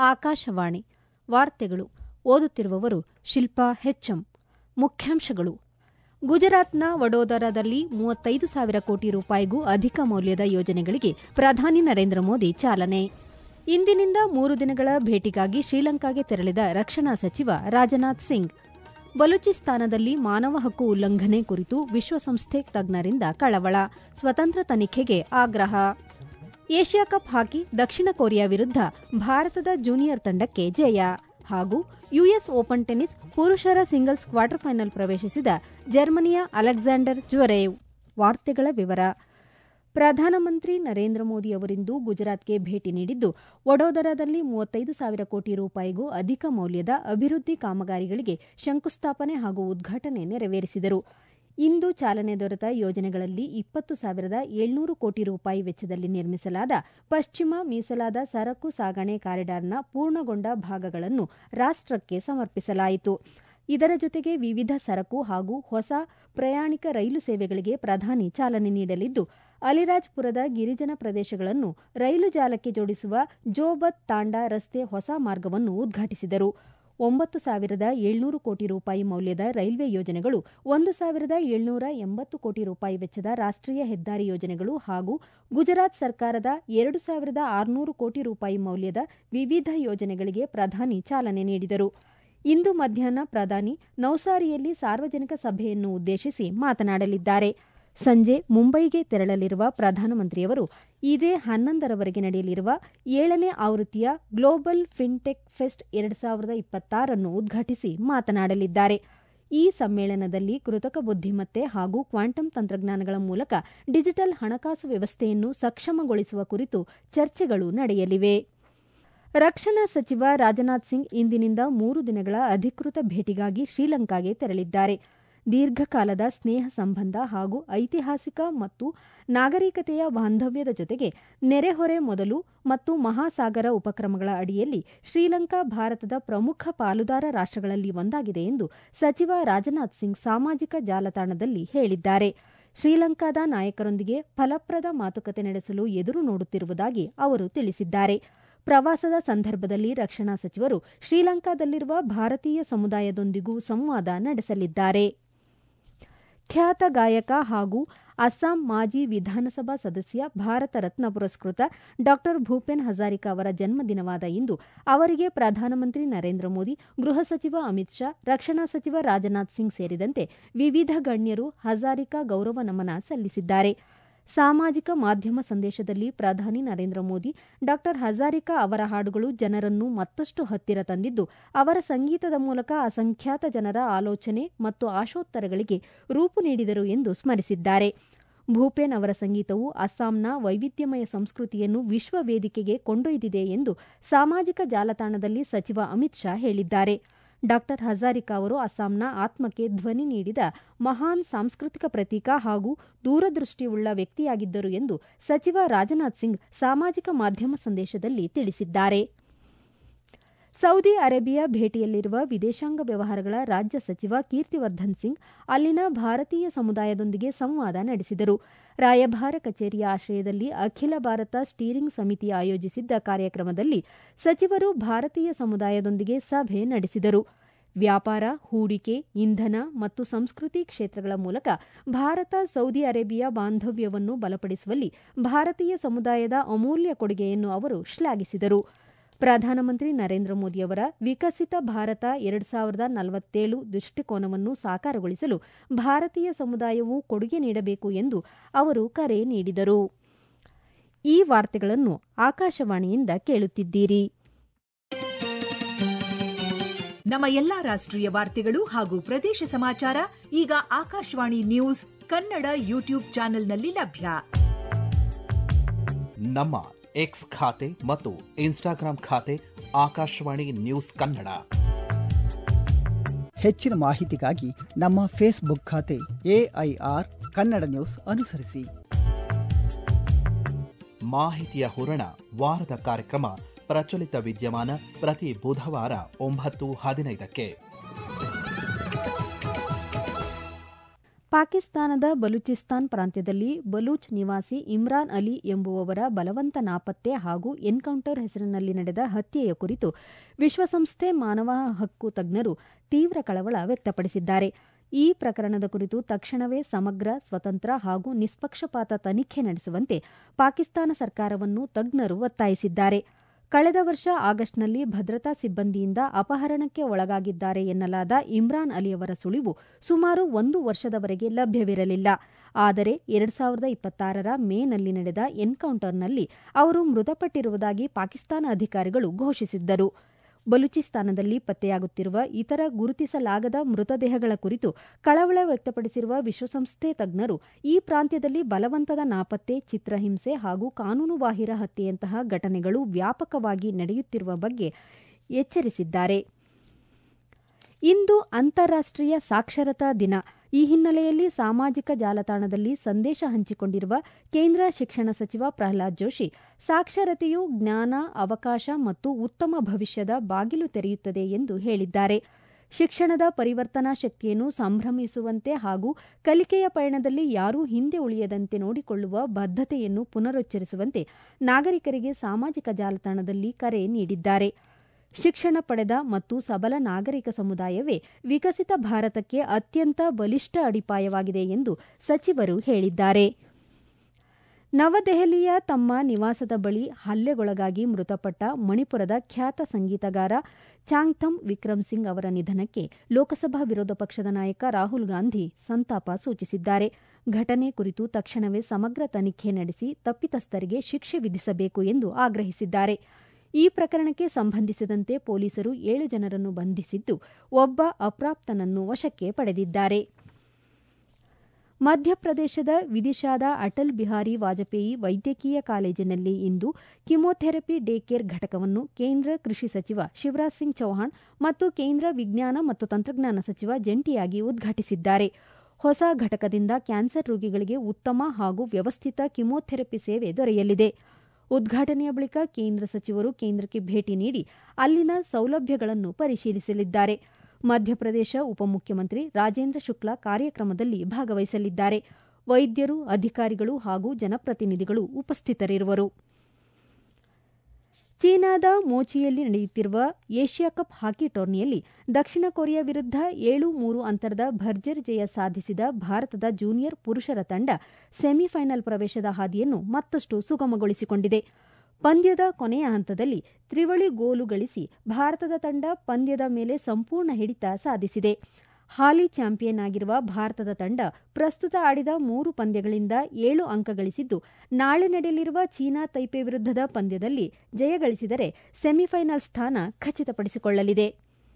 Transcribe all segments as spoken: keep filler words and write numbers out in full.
ಆಕಾಶವಾಣಿ ವಾರ್ತೆಗಳು. ಓದುತ್ತಿರುವವರು ಶಿಲ್ಪಾ ಹೆಚ್ಎಂ. ಮುಖ್ಯಾಂಶಗಳು: ಗುಜರಾತ್ನ ವಡೋದರಾದಲ್ಲಿ ಮೂವತ್ತೈದು ಸಾವಿರ ಕೋಟಿ ರೂಪಾಯಿಗೂ ಅಧಿಕ ಮೌಲ್ಯದ ಯೋಜನೆಗಳಿಗೆ ಪ್ರಧಾನಿ ನರೇಂದ್ರ ಮೋದಿ ಚಾಲನೆ. ಇಂದಿನಿಂದ ಮೂರು ದಿನಗಳ ಭೇಟಿಗಾಗಿ ಶ್ರೀಲಂಕಾಗೆ ತೆರಳಿದ ರಕ್ಷಣಾ ಸಚಿವ ರಾಜನಾಥ್ ಸಿಂಗ್. ಬಲೂಚಿಸ್ತಾನದಲ್ಲಿ ಮಾನವ ಹಕ್ಕು ಉಲ್ಲಂಘನೆ ಕುರಿತು ವಿಶ್ವಸಂಸ್ಥೆ ತಜ್ಞರಿಂದ ಕಳವಳ, ಸ್ವತಂತ್ರ ತನಿಖೆಗೆ ಆಗ್ರಹ. ಏಷ್ಯಾ ಕಪ್ ಹಾಕಿ ದಕ್ಷಿಣ ಕೊರಿಯಾ ವಿರುದ್ಧ ಭಾರತದ ಜೂನಿಯರ್ ತಂಡಕ್ಕೆ ಜಯ. ಹಾಗೂ ಯುಎಸ್ ಓಪನ್ ಟೆನಿಸ್ ಪುರುಷರ ಸಿಂಗಲ್ಸ್ ಕ್ವಾರ್ಟರ್ ಫೈನಲ್ ಪ್ರವೇಶಿಸಿದ ಜರ್ಮನಿಯ ಅಲೆಕ್ಸಾಂಡರ್ ಜ್ವರೇವ್. ವಾರ್ತೆಗಳ ವಿವರ. ಪ್ರಧಾನಮಂತ್ರಿ ನರೇಂದ್ರ ಮೋದಿ ಅವರಿಂದು ಗುಜರಾತ್ಗೆ ಭೇಟಿ ನೀಡಿದ್ದು, ವಡೋದರಾದಲ್ಲಿ ಮೂವತ್ತೈದು ಸಾವಿರ ಕೋಟಿ ರೂಪಾಯಿಗೂ ಅಧಿಕ ಮೌಲ್ಯದ ಅಭಿವೃದ್ಧಿ ಕಾಮಗಾರಿಗಳಿಗೆ ಶಂಕುಸ್ಥಾಪನೆ ಹಾಗೂ ಉದ್ಘಾಟನೆ ನೆರವೇರಿಸಿದರು. ಇಂದು ಚಾಲನೆ ದೊರೆತ ಯೋಜನೆಗಳಲ್ಲಿ ಇಪ್ಪತ್ತು ಸಾವಿರದ ಏಳ್ನೂರು ಕೋಟಿ ರೂಪಾಯಿ ವೆಚ್ಚದಲ್ಲಿ ನಿರ್ಮಿಸಲಾದ ಪಶ್ಚಿಮ ಮೀಸಲಾದ ಸರಕು ಸಾಗಣೆ ಕಾರಿಡಾರ್ನ ಪೂರ್ಣಗೊಂಡ ಭಾಗಗಳನ್ನು ರಾಷ್ಟಕ್ಕೆ ಸಮರ್ಪಿಸಲಾಯಿತು. ಇದರ ಜೊತೆಗೆ ವಿವಿಧ ಸರಕು ಹಾಗೂ ಹೊಸ ಪ್ರಯಾಣಿಕ ರೈಲು ಸೇವೆಗಳಿಗೆ ಪ್ರಧಾನಿ ಚಾಲನೆ ನೀಡಲಿದ್ದು, ಅಲಿರಾಜ್ಪುರದ ಗಿರಿಜನ ಪ್ರದೇಶಗಳನ್ನು ರೈಲು ಜಾಲಕ್ಕೆ ಜೋಡಿಸುವ ಜೋಬತ್ ತಾಂಡಾ ರಸ್ತೆ ಹೊಸ ಮಾರ್ಗವನ್ನು ಉದ್ಘಾಟಿಸಿದರು. ಒಂಬತ್ತು ಸಾವಿರದ ಏಳ್ನೂರು ಕೋಟಿ ರೂಪಾಯಿ ಮೌಲ್ಯದ ರೈಲ್ವೆ ಯೋಜನೆಗಳು, ಒಂದು ಸಾವಿರದ ಏಳ್ನೂರ ಎಂಬತ್ತು ಕೋಟಿ ರೂಪಾಯಿ ವೆಚ್ಚದ ರಾಷ್ಟೀಯ ಹೆದ್ದಾರಿ ಯೋಜನೆಗಳು ಹಾಗೂ ಗುಜರಾತ್ ಸರ್ಕಾರದ ಎರಡು ಸಾವಿರದ ಆರುನೂರು ಕೋಟಿ ರೂಪಾಯಿ ಮೌಲ್ಯದ ವಿವಿಧ ಯೋಜನೆಗಳಿಗೆ ಪ್ರಧಾನಿ ಚಾಲನೆ ನೀಡಿದರು. ಇಂದು ಮಧ್ಯಾಹ್ನ ಪ್ರಧಾನಿ ನೌಸಾರಿಯಲ್ಲಿ ಸಾರ್ವಜನಿಕ ಸಭೆಯನ್ನು ಉದ್ದೇಶಿಸಿ ಮಾತನಾಡಲಿದ್ದಾರೆ. ಸಂಜೆ ಮುಂಬೈಗೆ ತೆರಳಲಿರುವ ಪ್ರಧಾನಮಂತ್ರಿಯವರು ಇದೇ ಹನ್ನೊಂದರವರೆಗೆ ನಡೆಯಲಿರುವ ಏಳನೇ ಆವೃತ್ತಿಯ ಗ್ಲೋಬಲ್ ಫಿನ್ಟೆಕ್ ಫೆಸ್ಟ್ ಎರಡು ಸಾವಿರದ ಇಪ್ಪತ್ತಾರನ್ನು ಉದ್ಘಾಟಿಸಿ ಮಾತನಾಡಲಿದ್ದಾರೆ. ಈ ಸಮ್ಮೇಳನದಲ್ಲಿ ಕೃತಕ ಬುದ್ದಿಮತ್ತೆ ಹಾಗೂ ಕ್ವಾಂಟಮ್ ತಂತ್ರಜ್ಞಾನಗಳ ಮೂಲಕ ಡಿಜಿಟಲ್ ಹಣಕಾಸು ವ್ಯವಸ್ಥೆಯನ್ನು ಸಕ್ಷಮಗೊಳಿಸುವ ಕುರಿತು ಚರ್ಚೆಗಳು ನಡೆಯಲಿವೆ. ರಕ್ಷಣಾ ಸಚಿವ ರಾಜನಾಥ್ ಸಿಂಗ್ ಇಂದಿನಿಂದ ಮೂರು ದಿನಗಳ ಅಧಿಕೃತ ಭೇಟಿಗಾಗಿ ಶ್ರೀಲಂಕಾಗೆ ತೆರಳಿದ್ದಾರೆ. ದೀರ್ಘಕಾಲದ ಸ್ನೇಹ ಸಂಬಂಧ ಹಾಗೂ ಐತಿಹಾಸಿಕ ಮತ್ತು ನಾಗರಿಕತೆಯ ಬಾಂಧವ್ಯದ ಜೊತೆಗೆ ನೆರೆಹೊರೆ ಮೊದಲು ಮತ್ತು ಮಹಾಸಾಗರ ಉಪಕ್ರಮಗಳ ಅಡಿಯಲ್ಲಿ ಶ್ರೀಲಂಕಾ ಭಾರತದ ಪ್ರಮುಖ ಪಾಲುದಾರ ರಾಷ್ಟಗಳಲ್ಲಿ ಒಂದಾಗಿದೆ ಎಂದು ಸಚಿವ ರಾಜನಾಥ್ ಸಿಂಗ್ ಸಾಮಾಜಿಕ ಜಾಲತಾಣದಲ್ಲಿ ಹೇಳಿದ್ದಾರೆ. ಶ್ರೀಲಂಕಾದ ನಾಯಕರೊಂದಿಗೆ ಫಲಪ್ರದ ಮಾತುಕತೆ ನಡೆಸಲು ಎದುರು ನೋಡುತ್ತಿರುವುದಾಗಿ ಅವರು ತಿಳಿಸಿದ್ದಾರೆ. ಪ್ರವಾಸದ ಸಂದರ್ಭದಲ್ಲಿ ರಕ್ಷಣಾ ಸಚಿವರು ಶ್ರೀಲಂಕಾದಲ್ಲಿರುವ ಭಾರತೀಯ ಸಮುದಾಯದೊಂದಿಗೂ ಸಂವಾದ ನಡೆಸಲಿದ್ದಾರೆ. ಖ್ಯಾತ ಗಾಯಕ ಹಾಗೂ ಅಸ್ಸಾಂ ಮಾಜಿ ವಿಧಾನಸಭಾ ಸದಸ್ಯ ಭಾರತ ರತ್ನ ಪುರಸ್ಕೃತ ಡಾ ಭೂಪೇನ್ ಹಜಾರಿಕಾ ಅವರ ಜನ್ಮದಿನವಾದ ಇಂದು ಅವರಿಗೆ ಪ್ರಧಾನಮಂತ್ರಿ ನರೇಂದ್ರ ಮೋದಿ, ಗೃಹ ಸಚಿವ ಅಮಿತ್ ಶಾ, ರಕ್ಷಣಾ ಸಚಿವ ರಾಜನಾಥ್ ಸಿಂಗ್ ಸೇರಿದಂತೆ ವಿವಿಧ ಗಣ್ಯರು ಹಜಾರಿಕಾ ಗೌರವ ನಮನ ಸಲ್ಲಿಸಿದ್ದಾರೆ. ಸಾಮಾಜಿಕ ಮಾಧ್ಯಮ ಸಂದೇಶದಲ್ಲಿ ಪ್ರಧಾನಿ ನರೇಂದ್ರ ಮೋದಿ, ಡಾ ಹಜಾರಿಕಾ ಅವರ ಹಾಡುಗಳು ಜನರನ್ನು ಮತ್ತಷ್ಟು ಹತ್ತಿರ ತಂದಿದ್ದು, ಅವರ ಸಂಗೀತದ ಮೂಲಕ ಅಸಂಖ್ಯಾತ ಜನರ ಆಲೋಚನೆ ಮತ್ತು ಆಶೋತ್ತರಗಳಿಗೆ ರೂಪು ನೀಡಿದರು ಎಂದು ಸ್ಮರಿಸಿದ್ದಾರೆ. ಭೂಪೇನ್ ಅವರ ಸಂಗೀತವು ಅಸ್ಸಾಂನ ವೈವಿಧ್ಯಮಯ ಸಂಸ್ಕೃತಿಯನ್ನು ವಿಶ್ವ ವೇದಿಕೆಗೆ ಕೊಂಡೊಯ್ದಿದೆ ಎಂದು ಸಾಮಾಜಿಕ ಜಾಲತಾಣದಲ್ಲಿ ಸಚಿವ ಅಮಿತ್ ಶಾ ಹೇಳಿದ್ದಾರೆ. ಡಾ ಹಜಾರಿಕಾ ಅವರು ಅಸ್ಸಾಂನ ಆತ್ಮಕ್ಕೆ ಧ್ವನಿ ನೀಡಿದ ಮಹಾನ್ ಸಾಂಸ್ಕೃತಿಕ ಪ್ರತೀಕ ಹಾಗೂ ದೂರದೃಷ್ಟಿಯುಳ್ಳ ವ್ಯಕ್ತಿಯಾಗಿದ್ದರು ಎಂದು ಸಚಿವ ರಾಜನಾಥ್ ಸಿಂಗ್ ಸಾಮಾಜಿಕ ಮಾಧ್ಯಮ ಸಂದೇಶದಲ್ಲಿ ತಿಳಿಸಿದ್ದಾರೆ. ಸೌದಿ ಅರೇಬಿಯಾ ಭೇಟಿಯಲ್ಲಿರುವ ವಿದೇಶಾಂಗ ವ್ಯವಹಾರಗಳ ರಾಜ್ಯ ಸಚಿವ ಕೀರ್ತಿವರ್ಧನ್ ಸಿಂಗ್ ಅಲ್ಲಿನ ಭಾರತೀಯ ಸಮುದಾಯದೊಂದಿಗೆ ಸಂವಾದ ನಡೆಸಿದರು. ರಾಯಭಾರ ಕಚೇರಿಯ ಆಶ್ರಯದಲ್ಲಿ ಅಖಿಲ ಭಾರತ ಸ್ಟೀರಿಂಗ್ ಸಮಿತಿ ಆಯೋಜಿಸಿದ್ದ ಕಾರ್ಯಕ್ರಮದಲ್ಲಿ ಸಚಿವರು ಭಾರತೀಯ ಸಮುದಾಯದೊಂದಿಗೆ ಸಭೆ ನಡೆಸಿದರು. ವ್ಯಾಪಾರ, ಹೂಡಿಕೆ, ಇಂಧನ ಮತ್ತು ಸಂಸ್ಕೃತಿ ಕ್ಷೇತ್ರಗಳ ಮೂಲಕ ಭಾರತ ಸೌದಿ ಅರೇಬಿಯಾ ಬಾಂಧವ್ಯವನ್ನು ಬಲಪಡಿಸುವಲ್ಲಿ ಭಾರತೀಯ ಸಮುದಾಯದ ಅಮೂಲ್ಯ ಕೊಡುಗೆಯನ್ನು ಅವರು ಶ್ಲಾಘಿಸಿದರು. ಪ್ರಧಾನಮಂತ್ರಿ ನರೇಂದ್ರ ಮೋದಿಯವರ ವಿಕಸಿತ ಭಾರತ ಎರಡು ಸಾವಿರದ ನಲವತ್ತೇಳು ದೃಷ್ಟಿಕೋನವನ್ನು ಸಾಕಾರಗೊಳಿಸಲು ಭಾರತೀಯ ಸಮುದಾಯವು ಕೊಡುಗೆ ನೀಡಬೇಕು ಎಂದು ಅವರು ಕರೆ ನೀಡಿದರು. ಈ ವಾರ್ತೆಗಳನ್ನು ಆಕಾಶವಾಣಿಯಿಂದ ಕೇಳುತ್ತಿದ್ದೀರಿ. ನಮ್ಮ ಎಲ್ಲಾ ರಾಷ್ಟ್ರೀಯ ವಾರ್ತೆಗಳು ಹಾಗೂ ಪ್ರದೇಶ ಸಮಾಚಾರ ಈಗ ಆಕಾಶವಾಣಿ ನ್ಯೂಸ್ ಕನ್ನಡ ಯೂಟ್ಯೂಬ್ ಚಾನೆಲ್ನಲ್ಲಿ ಲಭ್ಯ. ನಮ್ಮ ಎಕ್ಸ್ ಖಾತೆ ಮತ್ತು ಇನ್ಸ್ಟಾಗ್ರಾಂ ಖಾತೆ ಆಕಾಶವಾಣಿ ನ್ಯೂಸ್ ಕನ್ನಡ. ಹೆಚ್ಚಿನ ಮಾಹಿತಿಗಾಗಿ ನಮ್ಮ ಫೇಸ್ಬುಕ್ ಖಾತೆ ಎಐಆರ್ ಕನ್ನಡ ನ್ಯೂಸ್ ಅನುಸರಿಸಿ. ಮಾಹಿತಿಯ ಹೂರಣ ವಾರದ ಕಾರ್ಯಕ್ರಮ ಪ್ರಚಲಿತ ವಿದ್ಯಮಾನ ಪ್ರತಿ ಬುಧವಾರ ಒಂಬತ್ತು ಹದಿನೈದಕ್ಕೆ. ಪಾಕಿಸ್ತಾನದ ಬಲೂಚಿಸ್ತಾನ್ ಪ್ರಾಂತ್ಯದಲ್ಲಿ ಬಲೂಚ್ ನಿವಾಸಿ ಇಮ್ರಾನ್ ಅಲಿ ಎಂಬುವವರ ಬಲವಂತ ನಾಪತ್ತೆ ಹಾಗೂ ಎನ್ಕೌಂಟರ್ ಹೆಸರಿನಲ್ಲಿ ನಡೆದ ಹತ್ಯೆಯ ಕುರಿತು ವಿಶ್ವಸಂಸ್ಥೆ ಮಾನವ ಹಕ್ಕು ತಜ್ಞರು ತೀವ್ರ ಕಳವಳ ವ್ಯಕ್ತಪಡಿಸಿದ್ದಾರೆ. ಈ ಪ್ರಕರಣದ ಕುರಿತು ತಕ್ಷಣವೇ ಸಮಗ್ರ, ಸ್ವತಂತ್ರ ಹಾಗೂ ನಿಷ್ಪಕ್ಷಪಾತ ತನಿಖೆ ನಡೆಸುವಂತೆ ಪಾಕಿಸ್ತಾನ ಸರ್ಕಾರವನ್ನು ತಜ್ಞರು ಒತ್ತಾಯಿಸಿದ್ದಾರೆ. ಕಳೆದ ವರ್ಷ ಆಗಸ್ಟ್ನಲ್ಲಿ ಭದ್ರತಾ ಸಿಬ್ಬಂದಿಯಿಂದ ಅಪಹರಣಕ್ಕೆ ಒಳಗಾಗಿದ್ದಾರೆ ಎನ್ನಲಾದ ಇಮ್ರಾನ್ ಅಲಿಯವರ ಸುಳಿವು ಸುಮಾರು ಒಂದು ವರ್ಷದವರೆಗೆ ಲಭ್ಯವಿರಲಿಲ್ಲ. ಆದರೆ ಎರಡು ಸಾವಿರದ ಇಪ್ಪತ್ತಾರರ ಮೇನಲ್ಲಿ ನಡೆದ ಎನ್ಕೌಂಟರ್ನಲ್ಲಿ ಅವರು ಮೃತಪಟ್ಟಿರುವುದಾಗಿ ಪಾಕಿಸ್ತಾನ ಅಧಿಕಾರಿಗಳು ಘೋಷಿಸಿದ್ದರು. ಬಲೂಚಿಸ್ತಾನದಲ್ಲಿ ಪತ್ತೆಯಾಗುತ್ತಿರುವ ಇತರ ಗುರುತಿಸಲಾಗದ ಮೃತದೇಹಗಳ ಕುರಿತು ಕಳವಳ ವ್ಯಕ್ತಪಡಿಸಿರುವ ವಿಶ್ವಸಂಸ್ಥೆ ತಜ್ಞರು ಈ ಪ್ರಾಂತ್ಯದಲ್ಲಿ ಬಲವಂತದ ನಾಪತ್ತೆ, ಚಿತ್ರಹಿಂಸೆ ಹಾಗೂ ಕಾನೂನುಬಾಹಿರ ಹತ್ಯೆಯಂತಹ ಘಟನೆಗಳು ವ್ಯಾಪಕವಾಗಿ ನಡೆಯುತ್ತಿರುವ ಬಗ್ಗೆ ಎಚ್ಚರಿಸಿದ್ದಾರೆ. ಇಂದು ಅಂತಾರಾಷ್ಟೀಯ ಸಾಕ್ಷರತಾ ದಿನ. ಈ ಹಿನ್ನೆಲೆಯಲ್ಲಿ ಸಾಮಾಜಿಕ ಜಾಲತಾಣದಲ್ಲಿ ಸಂದೇಶ ಹಂಚಿಕೊಂಡಿರುವ ಕೇಂದ್ರ ಶಿಕ್ಷಣ ಸಚಿವ ಪ್ರಹ್ಲಾದ್ ಜೋಶಿ, ಸಾಕ್ಷರತೆಯು ಜ್ಞಾನ, ಅವಕಾಶ ಮತ್ತು ಉತ್ತಮ ಭವಿಷ್ಯದ ಬಾಗಿಲು ತೆರೆಯುತ್ತದೆ ಎಂದು ಹೇಳಿದ್ದಾರೆ. ಶಿಕ್ಷಣದ ಪರಿವರ್ತನಾ ಶಕ್ತಿಯನ್ನು ಸಂಭ್ರಮಿಸುವಂತೆ ಹಾಗೂ ಕಲಿಕೆಯ ಪಯಣದಲ್ಲಿ ಯಾರೂ ಹಿಂದೆ ಉಳಿಯದಂತೆ ನೋಡಿಕೊಳ್ಳುವ ಬದ್ಧತೆಯನ್ನು ಪುನರುಚ್ಚರಿಸುವಂತೆ ನಾಗರಿಕರಿಗೆ ಸಾಮಾಜಿಕ ಜಾಲತಾಣದಲ್ಲಿ ಕರೆ ನೀಡಿದ್ದಾರೆ. ಶಿಕ್ಷಣ ಪಡೆದ ಮತ್ತು ಸಬಲ ನಾಗರಿಕ ಸಮುದಾಯವೇ ವಿಕಸಿತ ಭಾರತಕ್ಕೆ ಅತ್ಯಂತ ಬಲಿಷ್ಠ ಅಡಿಪಾಯವಾಗಿದೆ ಎಂದು ಸಚಿವರು ಹೇಳಿದ್ದಾರೆ. ನವದೆಹಲಿಯ ತಮ್ಮ ನಿವಾಸದ ಬಳಿ ಹಲ್ಲೆಗೊಳಗಾಗಿ ಮೃತಪಟ್ಟ ಮಣಿಪುರದ ಖ್ಯಾತ ಸಂಗೀತಗಾರ ಚಾಂಗ್ಥಮ್ ವಿಕ್ರಮ್ ಸಿಂಗ್ ಅವರ ನಿಧನಕ್ಕೆ ಲೋಕಸಭಾ ವಿರೋಧ ಪಕ್ಷದ ನಾಯಕ ರಾಹುಲ್ ಗಾಂಧಿ ಸಂತಾಪ ಸೂಚಿಸಿದ್ದಾರೆ. ಘಟನೆ ಕುರಿತು ತಕ್ಷಣವೇ ಸಮಗ್ರ ತನಿಖೆ ನಡೆಸಿ ತಪ್ಪಿತಸ್ಥರಿಗೆ ಶಿಕ್ಷೆ ವಿಧಿಸಬೇಕು ಎಂದು ಆಗ್ರಹಿಸಿದ್ದಾರೆ. ಈ ಪ್ರಕರಣಕ್ಕೆ ಸಂಬಂಧಿಸಿದಂತೆ ಪೊಲೀಸರು ಏಳು ಜನರನ್ನು ಬಂಧಿಸಿದ್ದು, ಒಬ್ಬ ಅಪ್ರಾಪ್ತನನ್ನು ವಶಕ್ಕೆ ಪಡೆದಿದ್ದಾರೆ. ಮಧ್ಯಪ್ರದೇಶದ ವಿದಿಶಾದ ಅಟಲ್ ಬಿಹಾರಿ ವಾಜಪೇಯಿ ವೈದ್ಯಕೀಯ ಕಾಲೇಜಿನಲ್ಲಿ ಇಂದು ಕಿಮೋಥೆರಪಿ ಡೇ ಕೇರ್ ಘಟಕವನ್ನು ಕೇಂದ್ರ ಕೃಷಿ ಸಚಿವ ಶಿವರಾಜ್ ಸಿಂಗ್ ಚೌಹಾಣ್ ಮತ್ತು ಕೇಂದ್ರ ವಿಜ್ಞಾನ ಮತ್ತು ತಂತ್ರಜ್ಞಾನ ಸಚಿವ ಜಂಟಿಯಾಗಿ ಉದ್ಘಾಟಿಸಿದ್ದಾರೆ. ಹೊಸ ಘಟಕದಿಂದ ಕ್ಯಾನ್ಸರ್ ರೋಗಿಗಳಿಗೆ ಉತ್ತಮ ಹಾಗೂ ವ್ಯವಸ್ಥಿತ ಕಿಮೋಥೆರಪಿ ಸೇವೆ ದೊರೆಯಲಿದೆ. ಉದ್ಘಾಟನೆಯ ಬಳಿಕ ಕೇಂದ್ರ ಸಚಿವರು ಕೇಂದ್ರಕ್ಕೆ ಭೇಟಿ ನೀಡಿ ಅಲ್ಲಿನ ಸೌಲಭ್ಯಗಳನ್ನು ಪರಿಶೀಲಿಸಲಿದ್ದಾರೆ. ಮಧ್ಯಪ್ರದೇಶ ಉಪಮುಖ್ಯಮಂತ್ರಿ ರಾಜೇಂದ್ರ ಶುಕ್ಲಾ ಕಾರ್ಯಕ್ರಮದಲ್ಲಿ ಭಾಗವಹಿಸಲಿದ್ದಾರೆ. ವೈದ್ಯರು, ಅಧಿಕಾರಿಗಳು ಹಾಗೂ ಜನಪ್ರತಿನಿಧಿಗಳು ಉಪಸ್ಥಿತರಿರುವರು. ಚೀನಾದ ಮೋಚಿಯಲ್ಲಿ ನಡೆಯುತ್ತಿರುವ ಏಷ್ಯಾ ಕಪ್ ಹಾಕಿ ಟೂರ್ನಿಯಲ್ಲಿ ದಕ್ಷಿಣ ಕೊರಿಯಾ ವಿರುದ್ಧ ಏಳು ಮೂರು ಅಂತರದ ಭರ್ಜರಿ ಜಯ ಸಾಧಿಸಿದ ಭಾರತದ ಜೂನಿಯರ್ ಪುರುಷರ ತಂಡ ಸೆಮಿಫೈನಲ್ ಪ್ರವೇಶದ ಹಾದಿಯನ್ನು ಮತ್ತಷ್ಟು ಸುಗಮಗೊಳಿಸಿಕೊಂಡಿದೆ. ಪಂದ್ಯದ ಕೊನೆಯ ಹಂತದಲ್ಲಿ ತ್ರಿವಳಿ ಗೋಲು ಗಳಿಸಿ ಭಾರತದ ತಂಡ ಪಂದ್ಯದ ಮೇಲೆ ಸಂಪೂರ್ಣ ಹಿಡಿತ ಸಾಧಿಸಿದೆ. ಹಾಲಿ ಚಾಂಪಿಯನ್ ಆಗಿರುವ ಭಾರತದ ತಂಡ ಪ್ರಸ್ತುತ ಆಡಿದ ಮೂರು ಪಂದ್ಯಗಳಿಂದ ಏಳು ಅಂಕ ಗಳಿಸಿದ್ದು, ನಾಳೆ ನಡೆಯಲಿರುವ ಚೀನಾ ತೈಪೆ ವಿರುದ್ಧದ ಪಂದ್ಯದಲ್ಲಿ ಜಯಗಳಿಸಿದರೆ ಸೆಮಿಫೈನಲ್ ಸ್ಥಾನ ಖಚಿತಪಡಿಸಿಕೊಳ್ಳಲಿದೆ.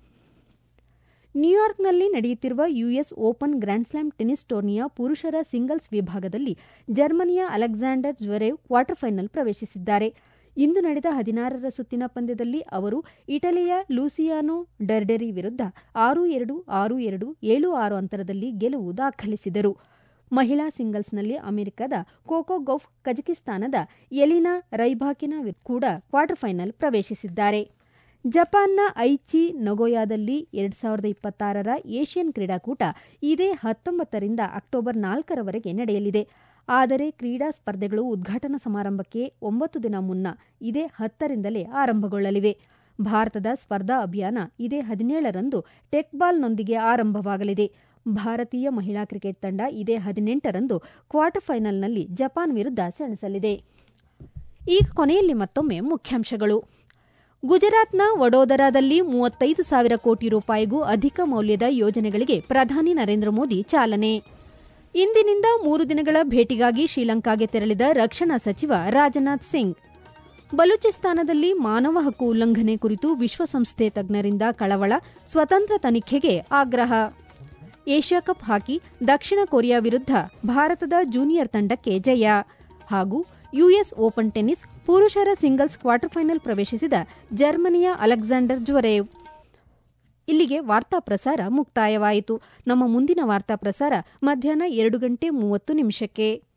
ನ್ಯೂಯಾರ್ಕ್ನಲ್ಲಿ ನಡೆಯುತ್ತಿರುವ ಯುಎಸ್ ಓಪನ್ ಗ್ರ್ಯಾಂಡ್ಸ್ಲಾಮ್ ಟೆನಿಸ್ ಟೂರ್ನಿಯ ಪುರುಷರ ಸಿಂಗಲ್ಸ್ ವಿಭಾಗದಲ್ಲಿ ಜರ್ಮನಿಯ ಅಲೆಕ್ಸಾಂಡರ್ ಜ್ವೆರೇವ್ ಕ್ವಾರ್ಟರ್ ಫೈನಲ್ ಪ್ರವೇಶಿಸಿದ್ದಾರೆ. ಇಂದು ನಡೆದ ಹದಿನಾರರ ಸುತ್ತಿನ ಪಂದ್ಯದಲ್ಲಿ ಅವರು ಇಟಲಿಯ ಲೂಸಿಯಾನೋ ಡರ್ಡೆರಿ ವಿರುದ್ಧ ಆರು ಎರಡು, ಆರು ಎರಡು, ಏಳು ಆರು ಅಂತರದಲ್ಲಿ ಗೆಲುವು ದಾಖಲಿಸಿದರು. ಮಹಿಳಾ ಸಿಂಗಲ್ಸ್ನಲ್ಲಿ ಅಮೆರಿಕದ ಕೋಕೋ ಗೌಫ್ ಕಜಕಿಸ್ತಾನದ ಎಲಿನಾ ರೈಬಾಕಿನಾ ಕೂಡ ಕ್ವಾರ್ಟರ್ ಫೈನಲ್ ಪ್ರವೇಶಿಸಿದ್ದಾರೆ. ಜಪಾನ್ನ ಐಚಿ ನಗೋಯಾದಲ್ಲಿ ಎರಡು ಸಾವಿರದ ಇಪ್ಪತ್ತಾರರ ಏಷ್ಯನ್ ಕ್ರೀಡಾಕೂಟ ಇದೇ ಹತ್ತೊಂಬತ್ತರಿಂದ ಅಕ್ಟೋಬರ್ ನಾಲ್ಕರವರೆಗೆ ನಡೆಯಲಿದೆ. ಆದರೆ ಕ್ರೀಡಾ ಸ್ಪರ್ಧೆಗಳು ಉದ್ಘಾಟನಾ ಸಮಾರಂಭಕ್ಕೆ ಒಂಬತ್ತು ದಿನ ಮುನ್ನ ಇದೇ ಹತ್ತರಿಂದಲೇ ಆರಂಭಗೊಳ್ಳಲಿವೆ. ಭಾರತದ ಸ್ಪರ್ಧಾ ಅಭಿಯಾನ ಇದೇ ಹದಿನೇಳರಂದು ಟೆಕ್ಬಾಲ್ನೊಂದಿಗೆ ಆರಂಭವಾಗಲಿದೆ. ಭಾರತೀಯ ಮಹಿಳಾ ಕ್ರಿಕೆಟ್ ತಂಡ ಇದೇ ಹದಿನೆಂಟರಂದು ಕ್ವಾರ್ಟರ್ ಫೈನಲ್ನಲ್ಲಿ ಜಪಾನ್ ವಿರುದ್ಧ ಸೆಣಸಲಿದೆ. ಈಗ ಕೊನೆಯಲ್ಲಿ ಮತ್ತೊಮ್ಮೆ ಮುಖ್ಯಾಂಶಗಳು. ಗುಜರಾತ್ನ ವಡೋದರಾದಲ್ಲಿ ಮೂವತ್ತೈದು ಸಾವಿರ ಕೋಟಿ ರೂಪಾಯಿಗೂ ಅಧಿಕ ಮೌಲ್ಯದ ಯೋಜನೆಗಳಿಗೆ ಪ್ರಧಾನಿ ನರೇಂದ್ರ ಮೋದಿ ಚಾಲನೆ. ಇಂದಿನಿಂದ ಮೂರು ದಿನಗಳ ಭೇಟಿಗಾಗಿ ಶ್ರೀಲಂಕಾಗೆ ತೆರಳಿದ ರಕ್ಷಣಾ ಸಚಿವ ರಾಜನಾಥ್ ಸಿಂಗ್. ಬಲೂಚಿಸ್ತಾನದಲ್ಲಿ ಮಾನವ ಹಕ್ಕು ಉಲ್ಲಂಘನೆ ಕುರಿತು ವಿಶ್ವಸಂಸ್ಥೆ ತಜ್ಞರಿಂದ ಕಳವಳ, ಸ್ವತಂತ್ರ ತನಿಖೆಗೆ ಆಗ್ರಹ. ಏಷ್ಯಾ ಕಪ್ ಹಾಕಿ ದಕ್ಷಿಣ ಕೊರಿಯಾ ವಿರುದ್ಧ ಭಾರತದ ಜೂನಿಯರ್ ತಂಡಕ್ಕೆ ಜಯ. ಹಾಗೂ ಯುಎಸ್ ಓಪನ್ ಟೆನಿಸ್ ಪುರುಷರ ಸಿಂಗಲ್ಸ್ ಕ್ವಾರ್ಟರ್ ಫೈನಲ್ ಪ್ರವೇಶಿಸಿದ ಜರ್ಮನಿಯ ಅಲೆಕ್ಸಾಂಡರ್ ಜ್ವೆರೇವ್. ಇಲ್ಲಿಗೆ ವಾರ್ತಾ ಪ್ರಸಾರ ಮುಕ್ತಾಯವಾಯಿತು. ನಮ್ಮ ಮುಂದಿನ ವಾರ್ತಾ ಪ್ರಸಾರ ಮಧ್ಯಾಹ್ನ ಎರಡು ಗಂಟೆ ಮೂವತ್ತು ನಿಮಿಷಕ್ಕೆ.